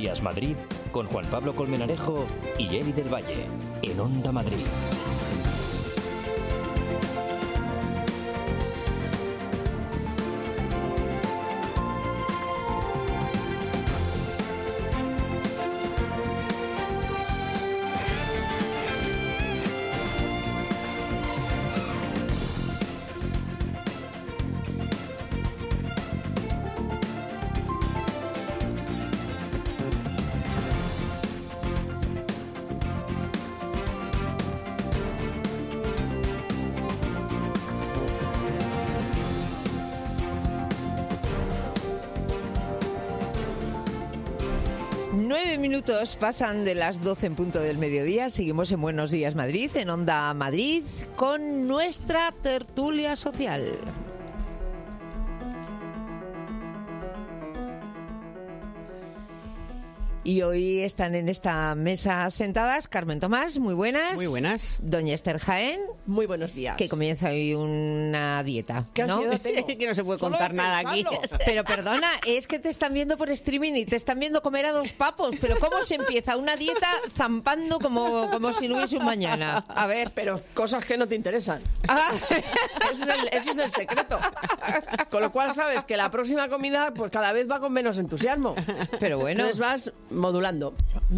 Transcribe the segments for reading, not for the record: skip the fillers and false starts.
Días Madrid con Juan Pablo Colmenarejo y Eli del Valle en Onda Madrid. Minutos pasan de las 12 en punto del mediodía. Seguimos en Buenos Días Madrid, en Onda Madrid, con nuestra tertulia social. Y hoy están en esta mesa sentadas Carmen Tomás, muy buenas. Muy buenas. Doña Esther Jaén. Muy buenos días. Que comienza hoy una dieta, ¿Qué ¿no? ansiedad tengo? Que no se puede contar nada aquí. Pero perdona, es que te están viendo por streaming y te están viendo comer a dos papos. Pero ¿cómo se empieza una dieta zampando como si no hubiese un mañana? A ver. Pero cosas que no te interesan. Ah. Ese es el secreto. Con lo cual sabes que la próxima comida pues cada vez va con menos entusiasmo. Pero bueno. Entonces vas modulando.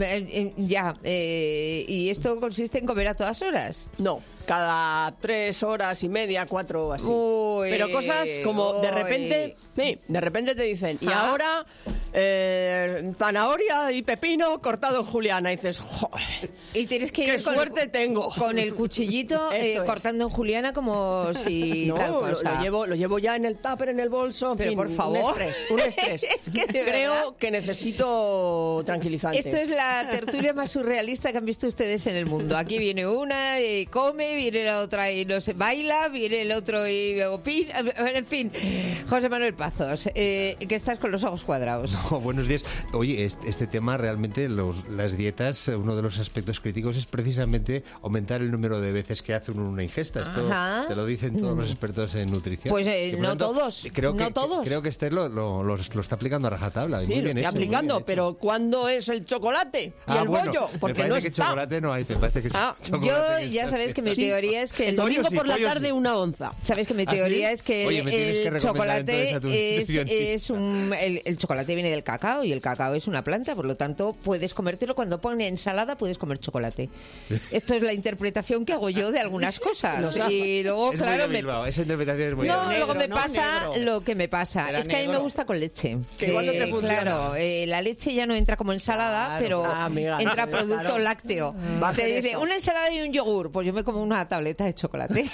¿Y esto consiste en comer a todas horas? No, cada 3 horas y media, 4 así. Uy, pero cosas como de repente te dicen, y ahora zanahoria y pepino cortado en juliana. Y dices, joder, y tienes que ir qué suerte tengo. Con el cuchillito cortando en juliana como si no, tal cosa. Lo llevo ya en el tupper, en el bolso, en pero fin, por favor. Un estrés. Es que creo que necesito tranquilizantes. Esto es la tertulia más surrealista que han visto ustedes en el mundo. Aquí viene una y come, viene la otra y no se baila, viene el otro y opina. En fin, José Manuel Pazos, que estás con los ojos cuadrados. No, buenos días. Oye, este tema realmente, las dietas, uno de los aspectos críticos es precisamente aumentar el número de veces que hace uno una ingesta. Esto te lo dicen todos los expertos en nutrición. Pues no todos. Creo que Esther lo está aplicando a rajatabla. Sí, muy bien lo está hecho, aplicando, pero ¿cuándo es el chocolate y el bollo? Porque me parece no que está. chocolate no hay, me parece que chocolate Yo ya sabes que mi teoría es que el domingo por la tarde una onza. Sabes que mi teoría es que el chocolate el chocolate viene del cacao y el cacao es una planta, por lo tanto puedes comértelo cuando pone ensalada, puedes comer chocolate. Esto es la interpretación que hago yo de algunas cosas. Y luego, es claro, esa interpretación es muy luego me pasa lo que me pasa. Era es que a mí me negro. gusta con leche. Que igual no te funciona. Claro, la leche ya no entra como ensalada, pero entra producto lácteo. Te dice una ensalada y un yogur, pues yo me como una tableta de chocolate.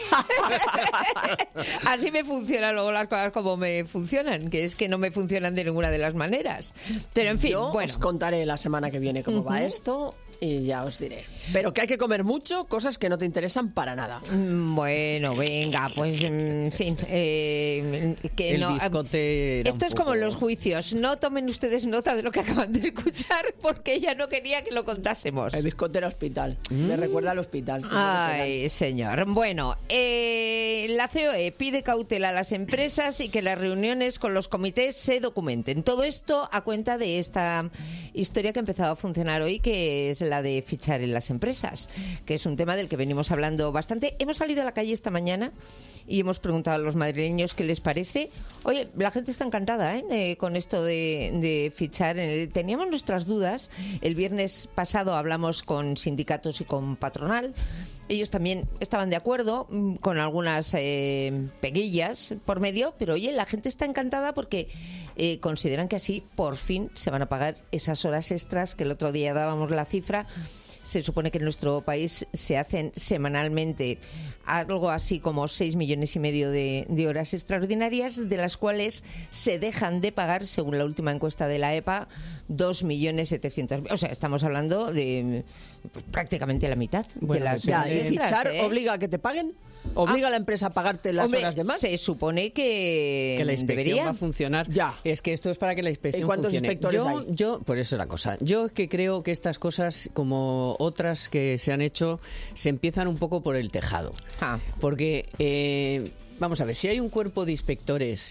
Así me funcionan luego las cosas como me funcionan, que es que no me funcionan de ninguna de las maneras. Pero en fin, Yo bueno. os contaré la semana que viene cómo va esto y ya os diré. Pero que hay que comer mucho, cosas que no te interesan para nada. Bueno, venga, pues en fin. Que El no, biscote era esto un es como poco- los juicios. No tomen ustedes nota de lo que acaban de escuchar porque ella no quería que lo contásemos. El biscotero hospital. Me recuerda al hospital. Ay, señor. Bueno, la COE pide cautela a las empresas y que las reuniones con los comités se documenten. Todo esto a cuenta de esta historia que ha empezado a funcionar hoy, que es la de fichar en las empresas, que es un tema del que venimos hablando bastante. Hemos salido a la calle esta mañana y hemos preguntado a los madrileños qué les parece. Oye, la gente está encantada con esto de fichar. Teníamos nuestras dudas. El viernes pasado hablamos con sindicatos y con patronal. Ellos también estaban de acuerdo con algunas peguillas por medio, pero oye, la gente está encantada porque consideran que así por fin se van a pagar esas horas extras que el otro día dábamos la cifra. Se supone que en nuestro país se hacen semanalmente algo así como 6,5 millones de horas extraordinarias, de las cuales se dejan de pagar, según la última encuesta de la EPA, 2,7 millones. O sea, estamos hablando de pues, prácticamente la mitad de las horas extras. Fichar obliga a que te paguen. ¿Obliga a la empresa a pagarte las horas de más? Se supone que la inspección debería. va a funcionar. Ya. Es que esto es para que la inspección ¿Y cuántos funcione. inspectores hay? Yo, por eso es la cosa. Yo es que creo que estas cosas, como otras que se han hecho, se empiezan un poco por el tejado. Ah. Porque, vamos a ver, si hay un cuerpo de inspectores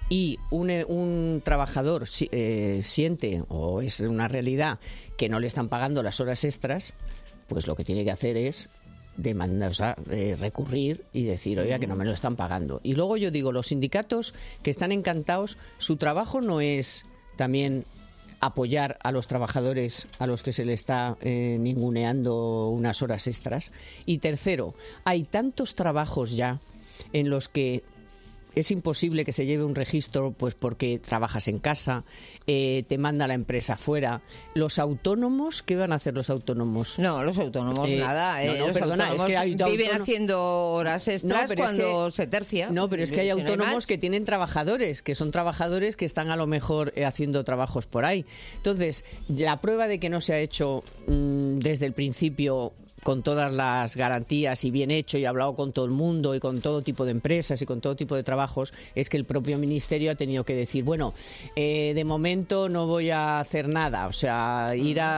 y un trabajador siente, o es una realidad, que no le están pagando las horas extras, pues lo que tiene que hacer es demandar, recurrir y decir, oiga, que no me lo están pagando. Y luego yo digo, los sindicatos que están encantados, su trabajo no es también apoyar a los trabajadores a los que se le está ninguneando unas horas extras. Y tercero, hay tantos trabajos ya en los que es imposible que se lleve un registro, pues porque trabajas en casa, te manda la empresa fuera. Los autónomos, ¿qué van a hacer los autónomos? No, los autónomos nada. No, Los perdona, autónomos es que hay viven haciendo horas extras cuando se tercia. No, pero es que hay autónomos más. que tienen trabajadores, que son trabajadores que están a lo mejor haciendo trabajos por ahí. Entonces, la prueba de que no se ha hecho desde el principio con todas las garantías y bien hecho, y hablado con todo el mundo y con todo tipo de empresas y con todo tipo de trabajos, es que el propio ministerio ha tenido que decir, bueno, de momento no voy a hacer nada, o sea,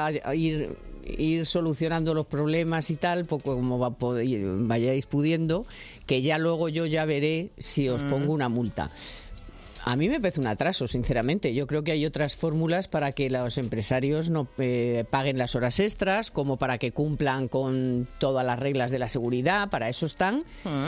ir solucionando los problemas y tal, poco como vayáis pudiendo, que ya luego yo ya veré si os pongo una multa. A mí me parece un atraso, sinceramente. Yo creo que hay otras fórmulas para que los empresarios no paguen las horas extras, como para que cumplan con todas las reglas de la seguridad. Para eso están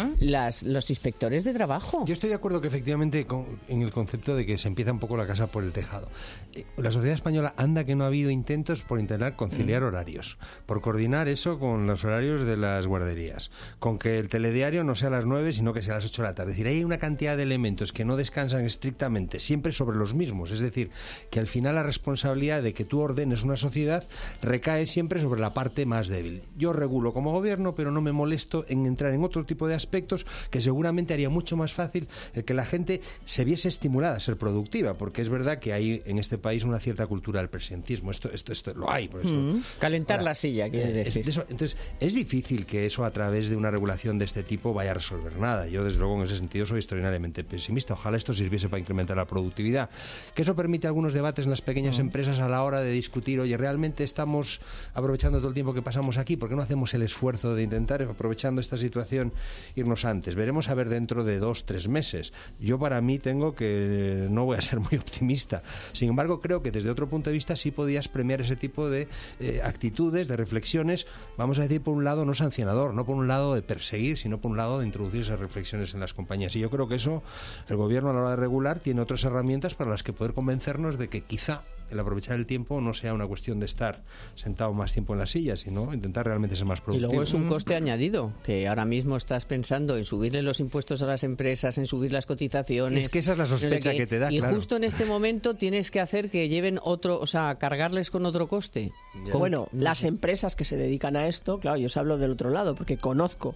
los inspectores de trabajo. Yo estoy de acuerdo que efectivamente en el concepto de que se empieza un poco la casa por el tejado. La sociedad española anda que no ha habido intentos por intentar conciliar horarios, por coordinar eso con los horarios de las guarderías, con que el telediario no sea a las 9, sino que sea a las 8 de la tarde. Es decir, hay una cantidad de elementos que no descansan estrictamente siempre sobre los mismos, es decir, que al final la responsabilidad de que tú ordenes una sociedad recae siempre sobre la parte más débil. Yo regulo como gobierno, pero no me molesto en entrar en otro tipo de aspectos que seguramente haría mucho más fácil el que la gente se viese estimulada a ser productiva, porque es verdad que hay en este país una cierta cultura del presentismo, esto lo hay. Por esto. Calentar la silla, quiere decir. Entonces, es difícil que eso a través de una regulación de este tipo vaya a resolver nada. Yo, desde luego, en ese sentido soy extraordinariamente pesimista. Ojalá esto sirviese para incrementar la productividad. Que eso permite algunos debates en las pequeñas empresas a la hora de discutir, oye, ¿realmente estamos aprovechando todo el tiempo que pasamos aquí? ¿Por qué no hacemos el esfuerzo de intentar, aprovechando esta situación, irnos antes? Veremos a ver dentro de 2-3 meses. Yo, para mí, tengo que no voy a ser muy optimista. Sin embargo, creo que desde otro punto de vista sí podías premiar ese tipo de actitudes, de reflexiones, vamos a decir, por un lado no sancionador, no por un lado de perseguir, sino por un lado de introducir esas reflexiones en las compañías. Y yo creo que eso el gobierno, a la hora de regular, tiene otras herramientas para las que poder convencernos de que quizá el aprovechar el tiempo no sea una cuestión de estar sentado más tiempo en la silla, sino intentar realmente ser más productivo. Y luego es un coste añadido, que ahora mismo estás pensando en subirle los impuestos a las empresas, en subir las cotizaciones. Es que esa es la sospecha que te da, y claro. justo en este momento tienes que hacer que lleven otro, o sea, cargarles con otro coste. Bueno, las empresas que se dedican a esto, claro, yo os hablo del otro lado, porque conozco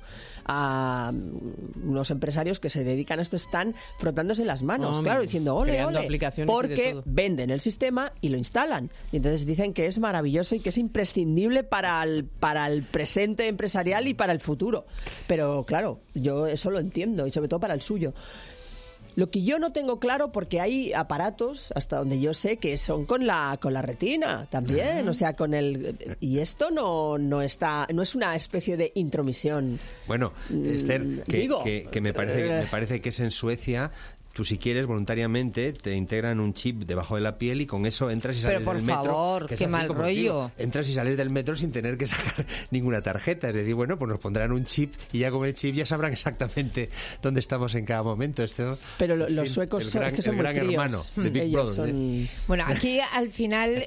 a unos empresarios que se dedican a esto, están frotándose las manos, claro, diciendo ole, creando ole, aplicaciones porque venden el sistema y lo instalan. Y entonces dicen que es maravilloso y que es imprescindible para el presente empresarial y para el futuro. Pero claro, yo eso lo entiendo, y sobre todo para el suyo. Lo que yo no tengo claro, porque hay aparatos, hasta donde yo sé, que son con la retina también, o sea, con el... Y esto no es una especie de intromisión. Bueno, Esther, que me parece que es en Suecia. Tú, si quieres, voluntariamente te integran un chip debajo de la piel y con eso entras y sales del metro. Pero por favor, qué mal rollo. Entras y sales del metro sin tener que sacar ninguna tarjeta. Es decir, bueno, pues nos pondrán un chip y ya con el chip ya sabrán exactamente dónde estamos en cada momento. Pero los suecos son muy gran fríos. Hermano de Big Brother. Son... Bueno, aquí al final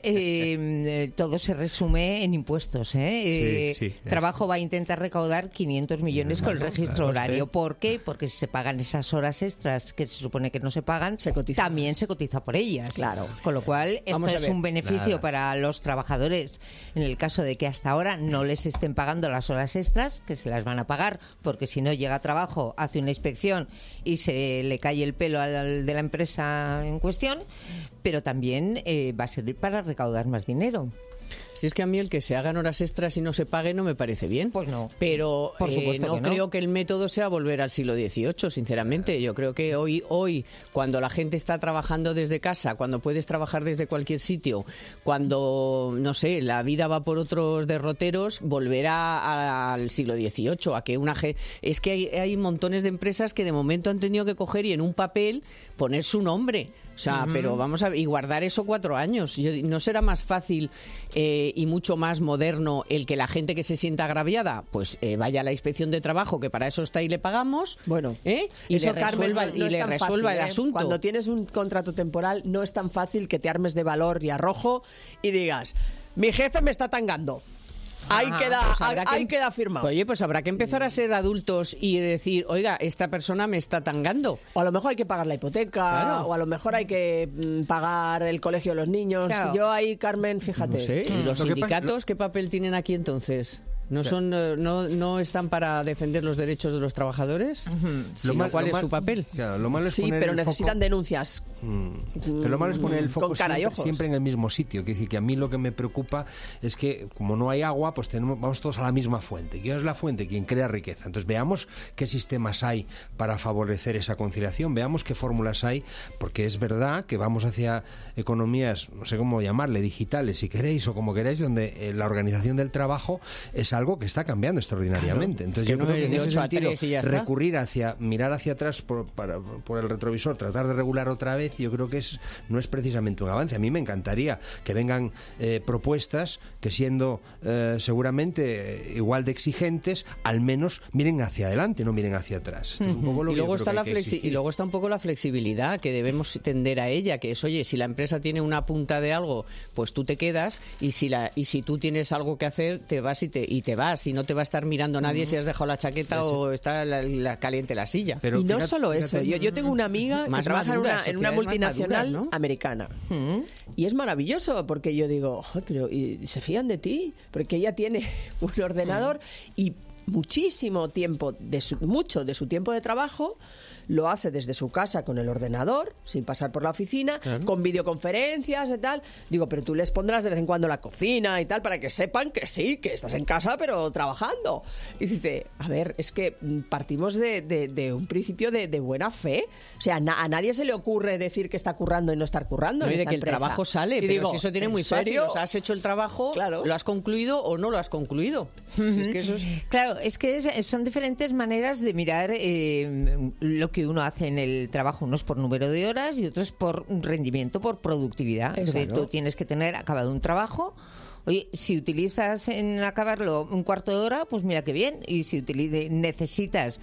todo se resume en impuestos. Sí, Trabajo va a intentar recaudar 500 millones con el registro horario. ¿Por qué? Porque si se pagan esas horas extras que se supone que no se pagan, también se cotiza por ellas. Claro. Con lo cual, esto es un beneficio para los trabajadores en el caso de que hasta ahora no les estén pagando las horas extras, que se las van a pagar, porque si no llega a trabajo, hace una inspección y se le cae el pelo al de la empresa en cuestión, pero también va a servir para recaudar más dinero. Si es que a mí el que se hagan horas extras y no se pague no me parece bien. Pues no. Pero Por supuesto no que no. creo que el método sea volver al siglo XVIII, sinceramente. Yo creo que hoy, cuando la gente está trabajando desde casa, cuando puedes trabajar desde cualquier sitio, cuando, no sé, la vida va por otros derroteros, volver al siglo XVIII, a que es que hay montones de empresas que de momento han tenido que coger y en un papel poner su nombre. O sea, pero vamos a ver, y guardar eso 4 años. ¿No será más fácil y mucho más moderno el que la gente que se sienta agraviada, pues vaya a la inspección de trabajo, que para eso está y le pagamos? Bueno, y eso, le Carmen, resuelva, no es tan resuelva fácil, el asunto. Cuando tienes un contrato temporal, no es tan fácil que te armes de valor y arrojo y digas, mi jefe me está tangando. Ahí queda firmado. Oye, pues habrá que empezar a ser adultos y decir, oiga, esta persona me está tangando. O a lo mejor hay que pagar la hipoteca, Claro. o a lo mejor hay que pagar el colegio de los niños. Claro. Yo ahí, Carmen, fíjate. No sé, ¿y los Lo que sindicatos qué papel tienen aquí entonces? ¿No están para defender los derechos de los trabajadores? ¿Cuál es su papel? Claro, lo malo es Sí, poner pero el necesitan foco- denuncias. Pero lo malo es poner el foco con cara y ojos. siempre en el mismo sitio. Quiere decir que a mí lo que me preocupa es que como no hay agua, pues vamos todos a la misma fuente. ¿Quién es la fuente? Quien crea riqueza. Entonces veamos qué sistemas hay para favorecer esa conciliación, veamos qué fórmulas hay, porque es verdad que vamos hacia economías, no sé cómo llamarle, digitales si queréis o como queráis, donde la organización del trabajo es algo que está cambiando extraordinariamente. Claro, Entonces es que yo no creo es que en de ese 8 a sentido 3 y ya está. recurrir mirar hacia atrás por el retrovisor, tratar de regular otra vez, yo creo que no es precisamente un avance. A mí me encantaría que vengan propuestas que siendo seguramente igual de exigentes, al menos miren hacia adelante, no miren hacia atrás. Esto es un poco lo Y que yo luego creo está que hay que exigir. y luego está un poco la flexibilidad que debemos tender a ella, que es, oye, si la empresa tiene una punta de algo, pues tú te quedas, y si tú tienes algo que hacer, te vas y te vas, y no te va a estar mirando nadie si has dejado la chaqueta o está caliente la silla. Pero y no fíjate- solo eso, fíjate- yo tengo una amiga que Más trabaja maduras, en una sociedades más multinacional maduras, ¿no? americana. Y es maravilloso porque yo digo, "Joder, pero ¿y se fían de ti?" Porque ella tiene un ordenador y muchísimo tiempo, mucho de su tiempo de trabajo lo hace desde su casa con el ordenador, sin pasar por la oficina, con videoconferencias y tal. Digo, pero tú les pondrás de vez en cuando la cocina y tal para que sepan que sí, que estás en casa pero trabajando. Y dice, a ver, es que partimos de un principio de buena fe. O sea, a nadie se le ocurre decir que está currando y no estar currando. No, en y de esa que el empresa. trabajo sale, Y pero digo, si eso tiene ¿en muy fácil, serio? o sea, has hecho el trabajo, Claro. lo has concluido o no lo has concluido. Es que eso es... Claro, es que son diferentes maneras de mirar lo que uno hace en el trabajo, unos por número de horas y otros por rendimiento, por productividad. Es decir, tú tienes que tener acabado un trabajo. Oye, si utilizas en acabarlo un cuarto de hora, pues mira qué bien. Y si necesitas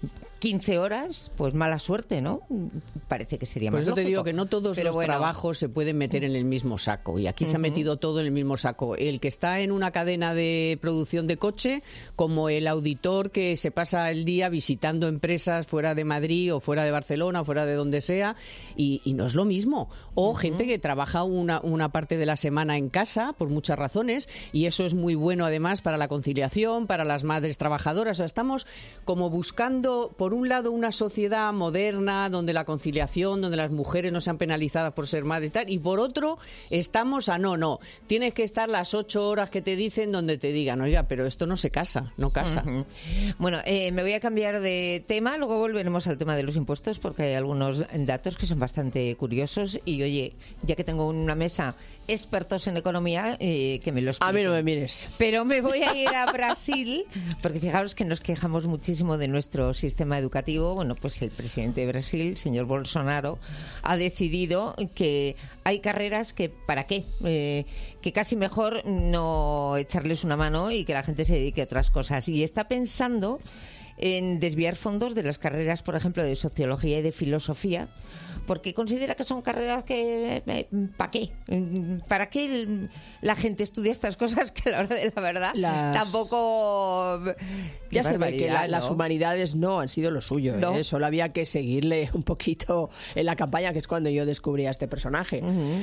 15 horas, pues mala suerte, ¿no? Parece que sería Por más eso te lógico. digo que no todos Pero los bueno, trabajos se pueden meter en el mismo saco. Y aquí se ha metido todo en el mismo saco. El que está en una cadena de producción de coche, como el auditor que se pasa el día visitando empresas fuera de Madrid o fuera de Barcelona o fuera de donde sea, y no es lo mismo. O gente que trabaja una parte de la semana en casa, por muchas razones, y eso es muy bueno además para la conciliación, para las madres trabajadoras. O sea, estamos como buscando, por un lado, una sociedad moderna donde la conciliación, donde las mujeres no sean penalizadas por ser madres y tal, y por otro estamos a no, tienes que estar las 8 horas que te dicen donde te digan, oiga, pero esto no se casa, no casa. Bueno, me voy a cambiar de tema, luego volveremos al tema de los impuestos porque hay algunos datos que son bastante curiosos y oye, ya que tengo una mesa expertos en economía, que me los A mí no me mires. Pero me voy a ir a Brasil, porque fijaros que nos quejamos muchísimo de nuestro sistema educativo. Bueno, pues el presidente de Brasil, señor Bolsonaro, ha decidido que hay carreras que, ¿para qué? Que casi mejor no echarles una mano y que la gente se dedique a otras cosas. Y está pensando en desviar fondos de las carreras, por ejemplo, de sociología y de filosofía, porque considera que son carreras que ¿para qué? ¿Para qué la gente estudia estas cosas que a la hora de la verdad tampoco... Ya se ve que barbaridad, las ¿no? humanidades no han sido lo suyo, No. Solo había que seguirle un poquito en la campaña, que es cuando yo descubrí a este personaje.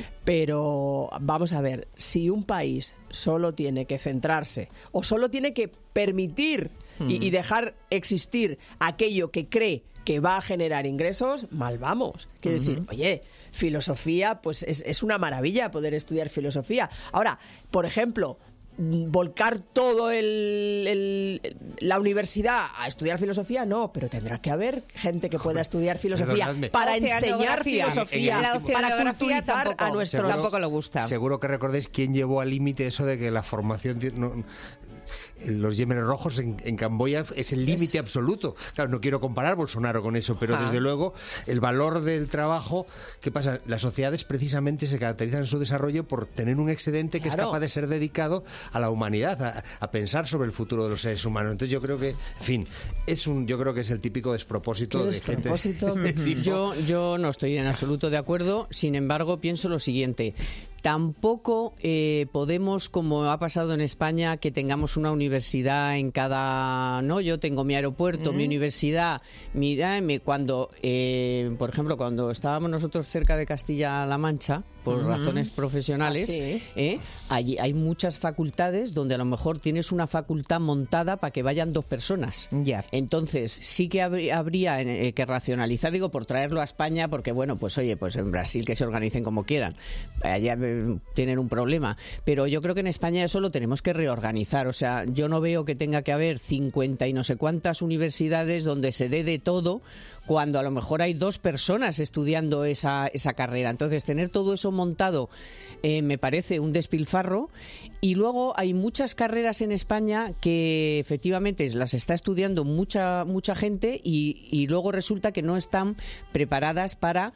Pero vamos a ver, si un país solo tiene que centrarse o solo tiene que permitir y dejar existir aquello que cree que va a generar ingresos, mal vamos. Quiero decir, oye, filosofía, pues es una maravilla poder estudiar filosofía. Ahora, por ejemplo, volcar todo la universidad a estudiar filosofía, no, pero tendrá que haber gente que pueda estudiar filosofía para enseñar filosofía, para culturizar a nuestros... Tampoco le gusta. Seguro que recordéis quién llevó al límite eso de que la formación... los yemenes rojos en Camboya es el límite absoluto. Claro, no quiero comparar Bolsonaro con eso, pero desde luego el valor del trabajo, ¿qué pasa? Las sociedades precisamente se caracterizan en su desarrollo por tener un excedente que es capaz de ser dedicado a la humanidad, a pensar sobre el futuro de los seres humanos. Entonces yo creo que, en fin, yo creo que es el típico despropósito de gente. Yo no estoy en absoluto de acuerdo, sin embargo pienso lo siguiente. Tampoco podemos, como ha pasado en España, que tengamos una universidad en cada... No, yo tengo mi aeropuerto, mi universidad. Cuando, por ejemplo, cuando estábamos nosotros cerca de Castilla-La Mancha, por razones profesionales, allí hay muchas facultades donde a lo mejor tienes una facultad montada para que vayan 2 personas. Ya. Entonces, sí que habría que racionalizar, digo, por traerlo a España, porque bueno, pues oye, pues en Brasil que se organicen como quieran. Allá tienen un problema. Pero yo creo que en España eso lo tenemos que reorganizar. O sea, yo no veo que tenga que haber 50 y no sé cuántas universidades donde se dé de todo, cuando a lo mejor hay 2 personas estudiando esa carrera. Entonces, tener todo eso montado me parece un despilfarro. Y luego hay muchas carreras en España que efectivamente las está estudiando mucha gente y luego resulta que no están preparadas para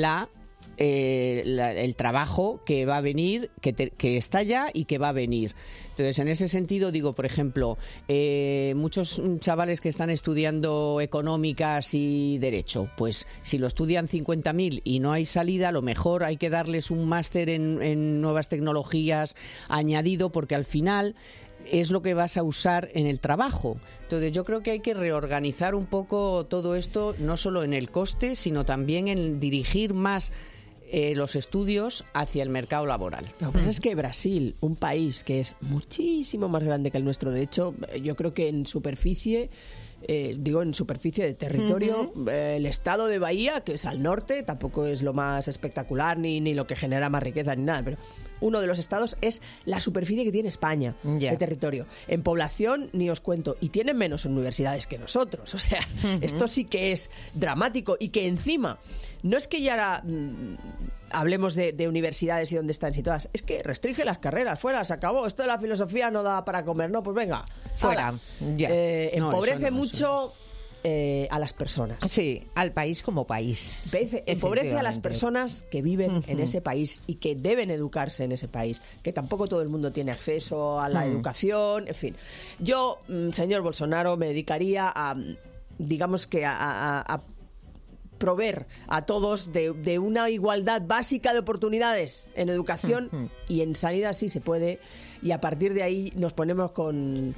el trabajo que va a venir, que está ya y que va a venir. Entonces, en ese sentido, digo, por ejemplo, muchos chavales que están estudiando económicas y derecho, pues si lo estudian 50.000 y no hay salida, a lo mejor hay que darles un máster en nuevas tecnologías añadido, porque al final es lo que vas a usar en el trabajo. Entonces yo creo que hay que reorganizar un poco todo esto, no solo en el coste, sino también en dirigir más los estudios hacia el mercado laboral. Lo que pasa es que Brasil, un país que es muchísimo más grande que el nuestro, de hecho, yo creo que en superficie... en superficie de territorio, el estado de Bahía, que es al norte, tampoco es lo más espectacular ni lo que genera más riqueza ni nada, pero uno de los estados es la superficie que tiene España de territorio. En población ni os cuento, y tienen menos universidades que nosotros, o sea, esto sí que es dramático, y que encima no es que ya hablemos de universidades y dónde están situadas, es que restringe las carreras, fuera, se acabó, esto de la filosofía no da para comer, no, pues venga, fuera. Empobrece mucho a las personas. Sí, al país como país. Empobrece a las personas que viven en ese país y que deben educarse en ese país, que tampoco todo el mundo tiene acceso a la educación, en fin. Yo, señor Bolsonaro, me dedicaría a, digamos que a proveer a todos de una igualdad básica de oportunidades en educación y en sanidad, sí se puede, y a partir de ahí nos ponemos con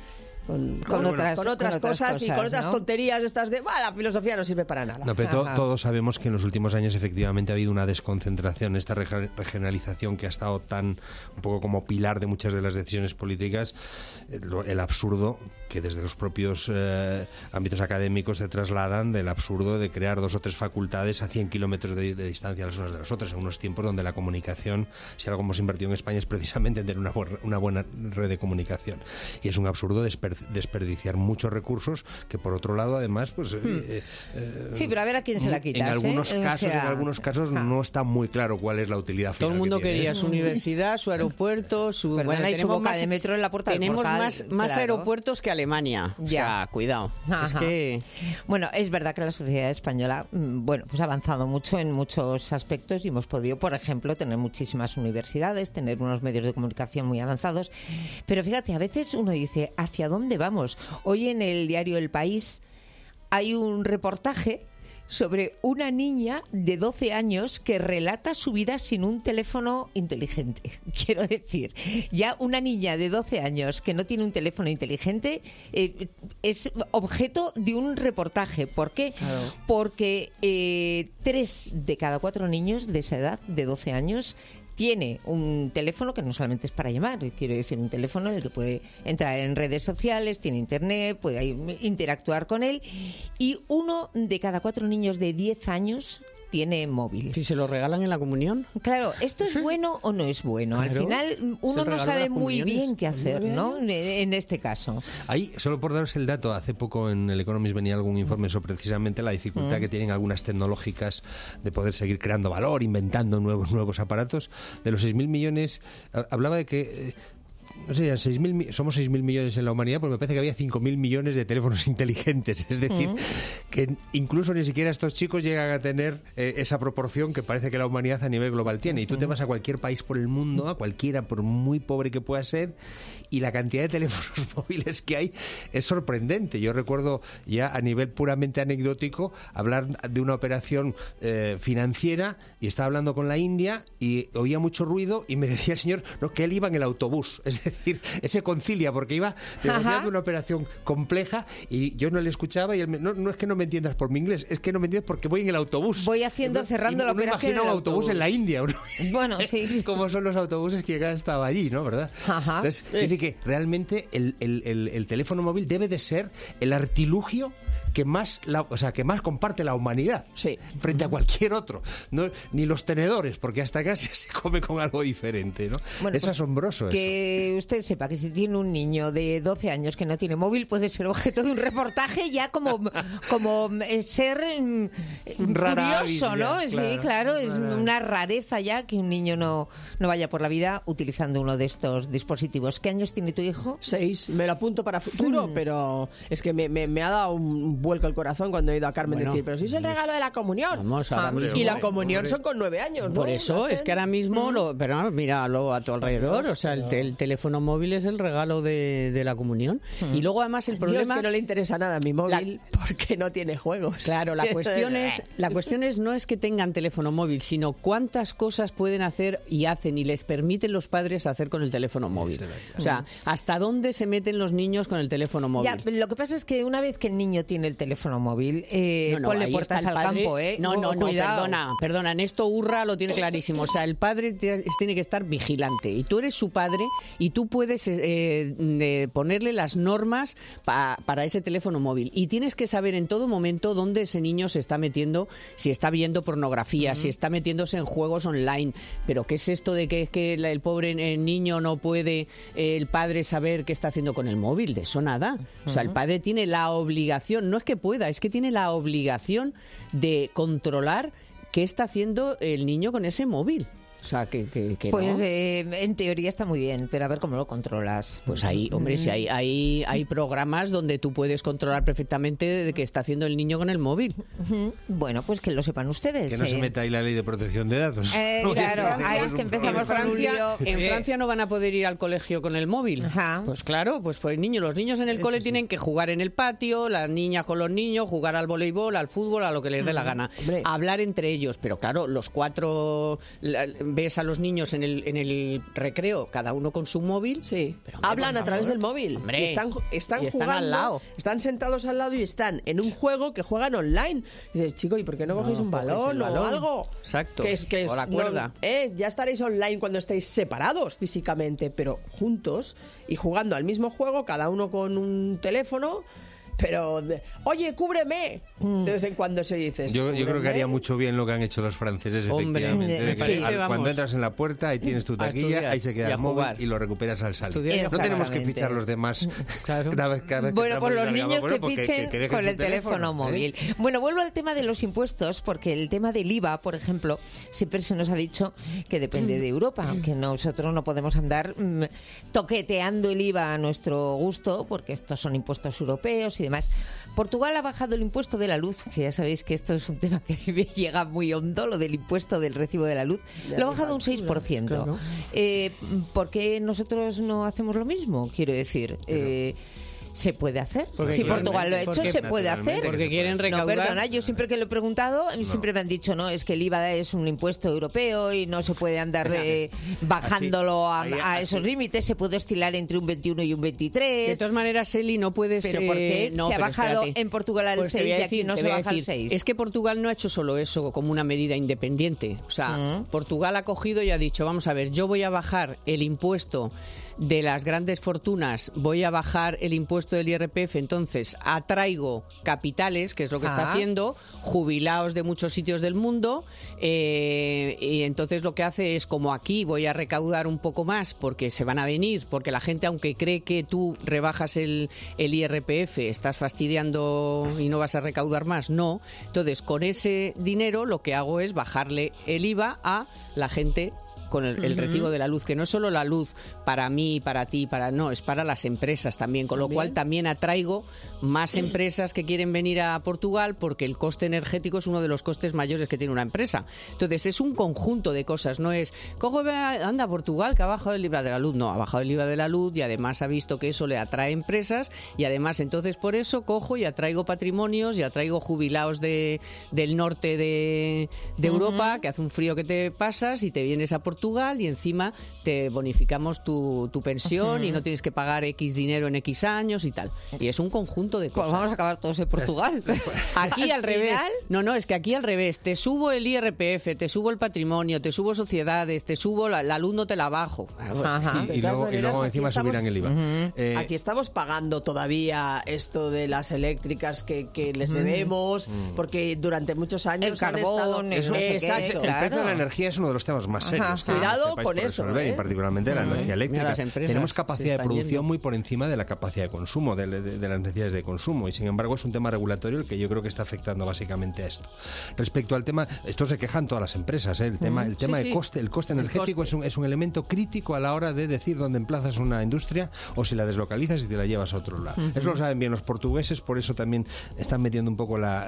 otras cosas y con otras tonterías estas de la filosofía no sirve para nada. No, pero todos sabemos que en los últimos años efectivamente ha habido una desconcentración, esta regionalización que ha estado un poco como pilar de muchas de las decisiones políticas, el absurdo que desde los propios ámbitos académicos se trasladan del absurdo de crear 2 o 3 facultades a 100 kilómetros de distancia las unas de las otras, en unos tiempos donde la comunicación, si algo hemos invertido en España, es precisamente en tener una buena red de comunicación. Y es un absurdo desperdiciar muchos recursos que, por otro lado, además, pues... sí, pero a ver a quién se la quitas. En algunos casos no está muy claro cuál es la utilidad final. Todo el mundo quería su universidad, su aeropuerto, su boca de metro en la puerta del portal. Tenemos más aeropuertos que Alemania. O sea, cuidado. Es que... Bueno, es verdad que la sociedad española, pues ha avanzado mucho en muchos aspectos y hemos podido, por ejemplo, tener muchísimas universidades, tener unos medios de comunicación muy avanzados. Pero fíjate, a veces uno dice, ¿hacia dónde vamos? Hoy en el diario El País hay un reportaje sobre una niña de 12 años que relata su vida sin un teléfono inteligente. Quiero decir, ya una niña de 12 años que no tiene un teléfono inteligente es objeto de un reportaje. ¿Por qué? Claro. Porque 3 de cada 4 niños de esa edad, de 12 años, tiene un teléfono que no solamente es para llamar, quiero decir, un teléfono en el que puede entrar en redes sociales, tiene internet, puede interactuar con él, y 1 de cada 4 niños de 10 años tiene móvil. Si se lo regalan en la comunión. Claro, ¿esto es bueno o no es bueno? Claro. Al final uno no sabe muy bien qué hacer, ¿no? En este caso. Ahí, solo por daros el dato, hace poco en el Economist venía algún informe sobre precisamente la dificultad que tienen algunas tecnológicas de poder seguir creando valor, inventando nuevos aparatos. De los 6.000 millones, hablaba de que... no sé, somos 6.000 millones en la humanidad, pues me parece que había 5.000 millones de teléfonos inteligentes. Es decir, que incluso ni siquiera estos chicos llegan a tener esa proporción que parece que la humanidad a nivel global tiene. Y tú te vas a cualquier país por el mundo, a cualquiera, por muy pobre que pueda ser, y la cantidad de teléfonos móviles que hay es sorprendente. Yo recuerdo ya a nivel puramente anecdótico hablar de una operación financiera, y estaba hablando con la India y oía mucho ruido y me decía el señor que él iba en el autobús. Es decir, ese concilia, porque iba negociando una operación compleja y yo no le escuchaba y él no es que no me entiendas por mi inglés, es que no me entiendes porque voy en el autobús. Voy cerrando la operación. Imagina un autobús en la India. Bueno, sí. Como son los autobuses que ya estaba allí, ¿no? ¿Verdad? Ajá. Entonces, quiere decir que realmente el teléfono móvil debe de ser el artilugio que más comparte la humanidad frente a cualquier otro. No, ni los tenedores, porque hasta casi se come con algo diferente, ¿no? Bueno, es asombroso que usted sepa que si tiene un niño de 12 años que no tiene móvil, puede ser objeto de un reportaje ya como ser curioso, ¿no? Ya, sí, claro, es una rareza ya que un niño no vaya por la vida utilizando uno de estos dispositivos. ¿Qué años tiene tu hijo? 6. Me lo apunto para futuro, pero es que me ha dado un vuelco el corazón cuando he ido a Carmen decir, pero si es el regalo de la comunión. Vamos, ahora mismo. Y la comunión son con 9 años, ¿no? Por eso, es que ahora mismo, pero míralo a tu alrededor, o sea, el teléfono móvil es el regalo de la comunión. Y luego además el problema... Es que no le interesa nada a mi móvil porque no tiene juegos. Claro, la cuestión es no es que tengan teléfono móvil, sino cuántas cosas pueden hacer y hacen y les permiten los padres hacer con el teléfono móvil. O sea, hasta dónde se meten los niños con el teléfono móvil. Ya, lo que pasa es que una vez que el niño tiene el teléfono móvil, ponle puertas al campo, ¿eh? No, perdona, en esto Urra lo tiene clarísimo. O sea, el padre tiene que estar vigilante y tú eres su padre y tú puedes ponerle las normas para ese teléfono móvil y tienes que saber en todo momento dónde ese niño se está metiendo, si está viendo pornografía, si está metiéndose en juegos online. Pero ¿qué es esto de que el pobre niño no puede el padre saber qué está haciendo con el móvil? De eso nada. O sea, el padre tiene la obligación, no es que pueda, es que tiene la obligación de controlar qué está haciendo el niño con ese móvil. O sea, que pues no. En teoría está muy bien, pero a ver cómo lo controlas. Pues ahí, hombre, si hay programas donde tú puedes controlar perfectamente de qué está haciendo el niño con el móvil. Bueno, pues que lo sepan ustedes. Que no se meta ahí la ley de protección de datos. Claro, ahí es que empezamos con un lío. En Francia no van a poder ir al colegio con el móvil. Ajá. Pues claro, pues los niños en el cole tienen que jugar en el patio, las niñas con los niños, jugar al voleibol, al fútbol, a lo que les dé la gana. Hablar entre ellos, pero claro, los cuatro... ves a los niños en el recreo, cada uno con su móvil. Sí, pero, hombre, hablan a través del móvil. Hombre, están y jugando, al lado. están sentados al lado y están en un juego que juegan online. Y dices, chico, ¿y por qué no cogéis un balón o algo? Exacto. O la cuerda. Ya estaréis online cuando estéis separados físicamente, pero juntos y jugando al mismo juego, cada uno con un teléfono. Pero, oye, cúbreme. De vez en cuando se dice. Yo creo que haría mucho bien lo que han hecho los franceses, hombre, efectivamente. Cuando entras en la puerta, ahí tienes tu taquilla, ahí se queda el móvil y lo recuperas al salir. No tenemos que fichar los demás. Claro. Cada vez bueno, por los niños que fichen que con el teléfono móvil. Bueno, vuelvo al tema de los impuestos, porque el tema del IVA, por ejemplo, siempre se nos ha dicho que depende de Europa, que nosotros no podemos andar toqueteando el IVA a nuestro gusto, porque estos son impuestos europeos y demás. Portugal ha bajado el impuesto de la luz, que ya sabéis que esto es un tema que me llega muy hondo, lo del impuesto del recibo de la luz. Lo ha bajado un 6%. Claro. ¿Por qué nosotros no hacemos lo mismo? Quiero decir... ¿Se puede hacer? Si Portugal lo ha hecho, se puede hacer. Porque quieren recaudar. No, perdona, yo siempre que lo he preguntado, siempre me han dicho, no, es que el IVA es un impuesto europeo y no se puede andar bajándolo a esos límites, se puede oscilar entre un 21 y un 23. De todas maneras, Eli, no puedes... ¿Pero por qué? Se ha bajado en Portugal al 6 y aquí no se baja al 6. Es que Portugal no ha hecho solo eso como una medida independiente. O sea, Portugal ha cogido y ha dicho, vamos a ver, yo voy a bajar el impuesto de las grandes fortunas voy a bajar el impuesto del IRPF, entonces atraigo capitales, que es lo que está haciendo, jubilados de muchos sitios del mundo, y entonces lo que hace es, como aquí voy a recaudar un poco más porque se van a venir, porque la gente, aunque cree que tú rebajas el IRPF, estás fastidiando y no vas a recaudar más, no. Entonces, con ese dinero lo que hago es bajarle el IVA a la gente con el recibo de la luz, que no es solo la luz para mí, para ti, no, es para las empresas también, con lo cual también atraigo más empresas que quieren venir a Portugal, porque el coste energético es uno de los costes mayores que tiene una empresa. Entonces es un conjunto de cosas, no es, anda Portugal que ha bajado el IVA de la luz, no, ha bajado el IVA de la luz y además ha visto que eso le atrae empresas y además entonces por eso cojo y atraigo patrimonios y atraigo jubilados del norte de Europa, que hace un frío que te pasas y te vienes a Portugal y encima te bonificamos tu pensión y no tienes que pagar X dinero en X años y tal. Y es un conjunto de cosas. Pues vamos a acabar todos en Portugal. Aquí al revés. No, es que aquí al revés. Te subo el IRPF, te subo el patrimonio, te subo sociedades, te subo la luz, no te la bajo. Y luego encima subirán el IVA. Aquí estamos pagando todavía esto de las eléctricas que les debemos, porque durante muchos años el carbón, el precio de la energía es uno de los temas más serios. Cuidado con eso, y particularmente la energía eléctrica. Tenemos capacidad de producción muy por encima de la capacidad de consumo, de las necesidades de consumo, y sin embargo es un tema regulatorio el que yo creo que está afectando básicamente a esto. Respecto al tema, esto se quejan todas las empresas, el tema de coste, el coste energético es un elemento crítico a la hora de decir dónde emplazas una industria o si la deslocalizas y te la llevas a otro lado. Eso lo saben bien los portugueses, por eso también están metiendo un poco la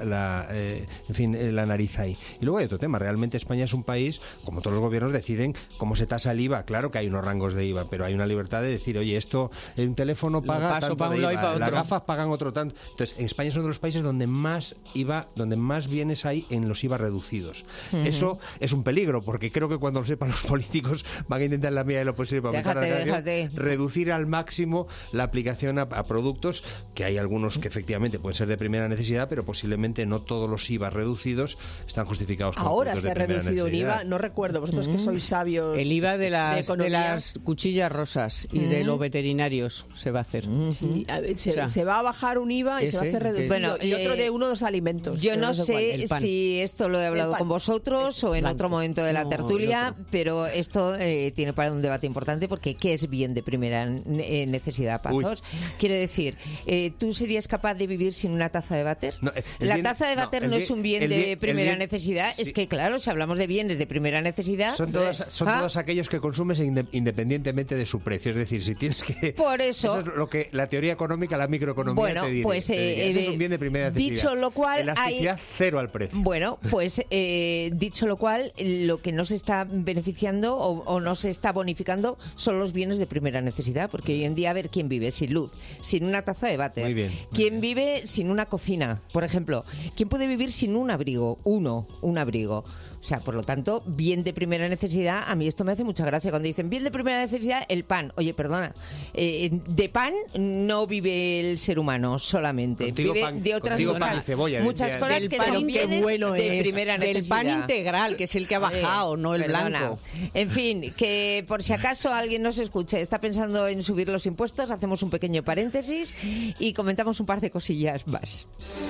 nariz ahí. Y luego hay otro tema, realmente España es un país, como todos los gobiernos deciden cómo se tasa el IVA. Claro que hay unos rangos de IVA, pero hay una libertad de decir, oye, esto, un teléfono paga tanto de IVA, las gafas pagan otro tanto. Entonces, en España es uno de los países donde más IVA, donde más bienes hay en los IVA reducidos. Eso es un peligro, porque creo que cuando lo sepan los políticos van a intentar en la medida de lo posible para reducir al máximo la aplicación a productos, que hay algunos que efectivamente pueden ser de primera necesidad, pero posiblemente no todos los IVA reducidos están justificados como ahora se ha reducido un IVA, no recuerdo, vosotros que sois sabios. El IVA de las cuchillas rosas y de los veterinarios se va a hacer. Sí, se va a bajar un IVA y se va a hacer reducido. Bueno, y otro de uno de los alimentos. Yo no sé si esto lo he hablado con vosotros o en otro momento de la tertulia, pero esto tiene para un debate importante, porque ¿qué es bien de primera necesidad, Pazos? Quiero decir, ¿tú serías capaz de vivir sin una taza de váter? No, la taza de váter no es un bien de primera necesidad. Sí. Es que, claro, si hablamos de bienes de primera necesidad... Son todos aquellos que consumes independientemente de su precio. Es decir, si tienes que... Por eso... es lo que la teoría económica, la microeconomía te dice. Pues, eso es un bien de primera necesidad. Dicho lo cual... Elasticidad cero al precio. Bueno, pues dicho lo cual, lo que no se está beneficiando o no se está bonificando son los bienes de primera necesidad, porque hoy en día, a ver, ¿quién vive sin luz? Sin una taza de váter. Muy bien. ¿Quién vive sin una cocina, por ejemplo? ¿Quién puede vivir sin un abrigo? Un abrigo. O sea, por lo tanto, bien de primera necesidad, a mí esto me hace mucha gracia. Cuando dicen bien de primera necesidad, el pan. Oye, perdona, de pan no vive el ser humano solamente. Contigo vive pan, de otras muchas cosas que son bienes de primera necesidad. Del pan integral, que es el que ha bajado, no el blanco. En fin, que por si acaso alguien nos escucha, está pensando en subir los impuestos, hacemos un pequeño paréntesis y comentamos un par de cosillas más.